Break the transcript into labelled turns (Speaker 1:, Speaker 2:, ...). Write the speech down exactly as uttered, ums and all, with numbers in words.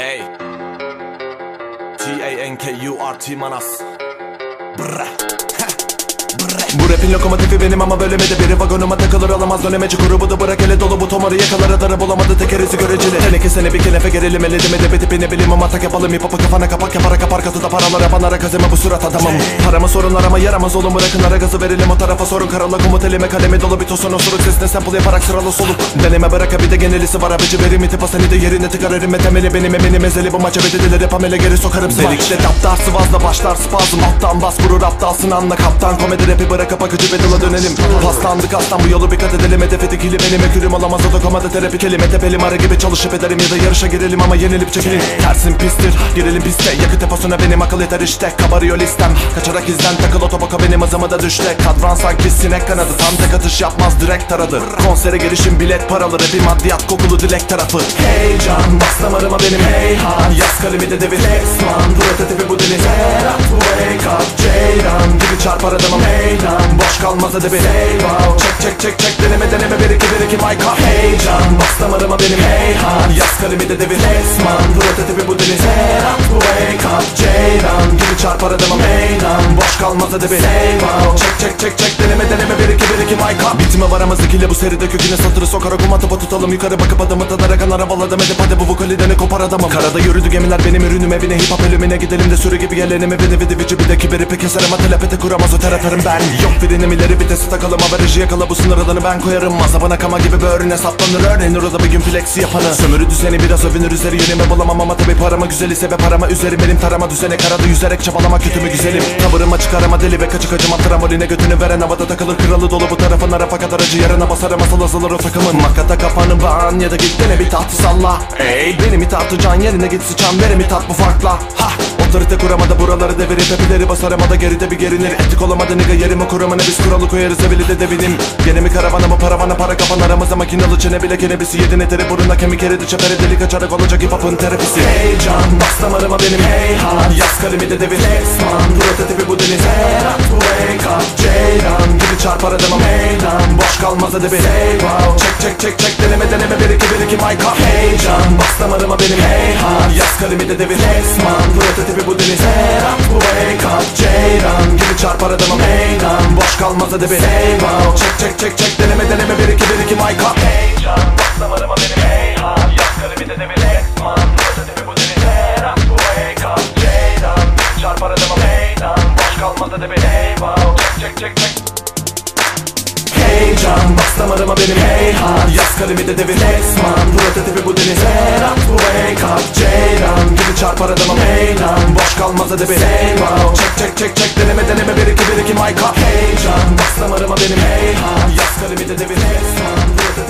Speaker 1: Hey T A N K U R T Manas. Brrrr. Bu rapin lokomotifi benim ama bölümede biri vagonuma takılır, alamaz dönemeci grubu da bırak ele dolu bu tomarı yakalar adarı bulamadı tekerizi göreceli. Teneke sene bir kelefe gerelim eledim edep edip ne bileyim ama tak yapalım hip hop'u kafana kapak yapara kapar katıda paralar yapanlara kazeme bu surat adamım. Paramı sorunlar ama yaramaz olun, bırakın ara gazı verelim o tarafa sorun karalı komut elime kalemi dolu bir tosun osuruk sesine sample yaparak sıralı soluk. Deneme bırak bir de genelisi var abici verim itipa seni de yerine tıkar erime temeli benim eminim ezeli bu maça bedelileri pamele geri sokarım seni. İşte taptar sıvazla başlar spazm alttan bas vurur aptalsın anla kaptan komedi rapi bırakıp akıcı bedela dönelim. Paslandık aslan bu yolu bir kat edelim, hedefi dikili benim ekürüm olamaz o da komada terapi kelime tepelim ara gibi çalışıp ederim ya da yarışa girelim ama yenilip çekelim. Tersin pistir girelim piste yakıt deposuna benim akıl yeter işte kabarıyor listem. Kaçarak izlen takıl otoboka benim hızımı da düşte. Kadran sanki sinek kanadı tam tek atış yapmaz direkt taradı. Konsere girişim bilet paralı rapi maddiyat kokulu dilek tarafı. Heyecan bas damarıma benim heyhan yaz kalemi de devir esman prototipi bu deniz her at bu wake up ceyran gibi çarpar adamım heylan boş kalmaz hadi bir eyvah. Çek çek çek çek deneme deneme bir iki bir iki mic up. Heyecan bas damarıma benim heyhan yaz kalemi de devir esman prototipi bu deniz her at bu wake up ceyran gibi çarpar adamım heylan boş kalmaz hadi bir eyvah. Çek çek çek çek deneme deneme bir iki bir iki mic up. Bitime varamazdık ile bu seride köküne satırı sokar okuma topa tutalım yukarı bakıp adamı tadarak anar havaladım edip hadi bu vokalideni kopar adamım. Karada yürüdü gemiler benim ürünüm evine hip hop ölümüne gidelim de sürü gibi gelelim evine vidi vici bir de kibiri pe keser ama telepete kuramaz o teratarım ben. Yok frenim ileri vitesi takalım averajı yakala bu sınır adını ben koyarım. Azabına kama gibi böğrüne saplanır örneğin orada bir gün flexi yapanı. Sömürü düzeni biraz övünür üzeri yöneme bulamam ama tabi parama güzel ise ve parama üzerim benim tarama düzene karada yüzerek çabalama kötü mü güzelim. Tavırıma çıkarama deli ve kaçık acıma tramboline götünü veren havada takılır kralı dolu bu tarafın ara fakat aracı yarına basar masal azalır o takımın. Makata kafanı bağın ya da git dene bir tahtı salla. Ey benim itatıcan yerine git sıçan verimi tat bu farkla. Ha otorite kuramada buraları devirip hepileri basar ama da geride bir gerinir. Etik olamadı niga yerimi kuramana biz kuralı koyarız evili de devinim. Gene mi karavana mı paravana para kapan aramıza makinalı çene bile kenebisi yedin eteri buruna kemik eridi çepere delik açarak olacak hip hop'un terapisi. Heyecan bas damarıma benim heyhan yaz kalemi de devir esman prototipi bu deniz her at bu wake up ceyran gibi çarpar adamım heylan boş kalmaz hadi bir eyvah. Çek çek çek çek deneme deneme bir iki bir iki mic up. Heyecan bas damarıma benim heyhan yaz kalemi de devir esman prototipi bu deniz her at bu wake up ceyran gibi çarpar adamım heylan boş kalmaz hadi bir eyvah. Çek çek çek çek deneme deneme bir iki bir iki mic up. Heyecan bas damarıma benim heyhan yaz kalemi de devir esman prototipi bu deniz her at bu wake up ceyran gibi çarpar adamım heylan boş kalmaz hadi bir eyvah. Çek çek çek çek. Heyecan bas damarıma benim heyhan yaz kalemi de devir esman prototipi bu deniz her at bu wake up ceyran gibi çarpar adamım heylan boş kalmaz hadi bir eyvah. Çek çek çek çek deneme deneme bir iki bir iki mic up. Heyecan bas damarıma benim heyhan yaz kalemi de devir esman prototipi